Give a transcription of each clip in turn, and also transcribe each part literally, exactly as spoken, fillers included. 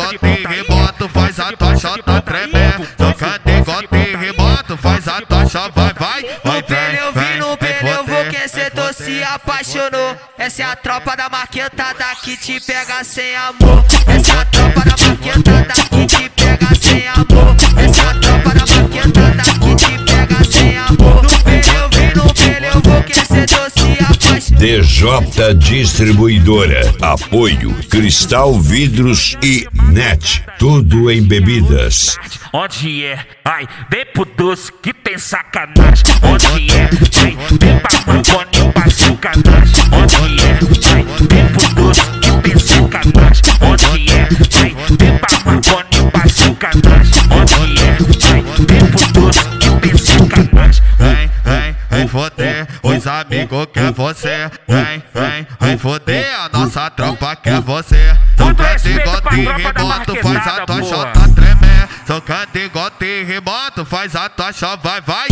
gota e reboto, faz a tua xota tremer. Socando em gota e reboto, faz a tua xota, vai, vai. No pneu, vi no pneu, vou que cê tô se apaixonou. Essa é a tropa da marquetada que te pega sem amor. Essa é a tropa da marquetada que te pega sem amor. Essa é a tropa da marquetada que te pega sem amor. No pneu, vi no pneu, vou que cê tô se apaixonou. D J Distribuidora, apoio Cristal Vidros e Net, tudo em bebidas. Onde é? Ai, vem pro doce que tem sacanagem. Onde é? Ai, vem pra maconha pra sacanagem. Onde é? Ai, vem pro doce que tem sacanagem. Onde é? Ai, vem pra maconha pra sacanagem. Onde é? Ai, vem pro doce que tem sacanagem. Vem, vem, vem foder, os amigos quer você. Vem, vem, vem foder, a nossa tropa quer você. Socando em gota e reboto, faz a tua xota tremer. Socando em gota e reboto, faz a tua xota, vai, vai.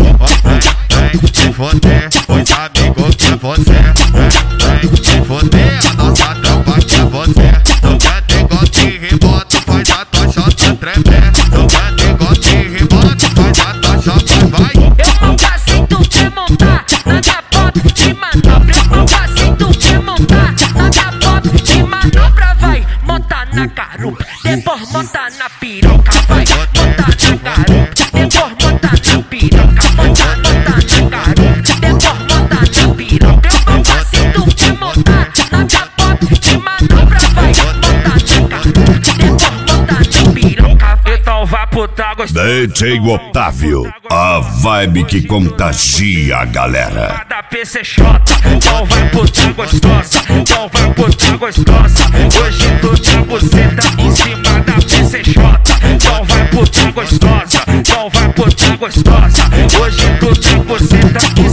Vem, vem, vem foder, os amigos quer você. Vem, vem, vem foder, a nossa tropa quer você. Socando em gota e reboto, faz a tua xota tremer. Socando em gota e reboto, faz a tua xota, vai, vai. Eu não passei, tu quer montar na minha pop de manobra. Eu não passei, tu quer montar na minha pop de manobra. Vai, monta na garupa, depois monta na piroca. Vai, monta na garupa, depois monta na piroca. Monta, monta na garupa, depois monta na piroca. Eu não passei, tu quer montar na minha pop de manobra. Vai, monta na garupa, depois monta na piroca. Então vai pro tá gostoso. D J Otávio, a vibe que contagia a galera. Da P C X, então vai pro tá gostosa. Então vai pro tá gostosa. Hoje tu tá buceta em cima da P C X. Então vai pro tá gostosa. Então vai pro tá gostosa. Hoje tu tá buceta em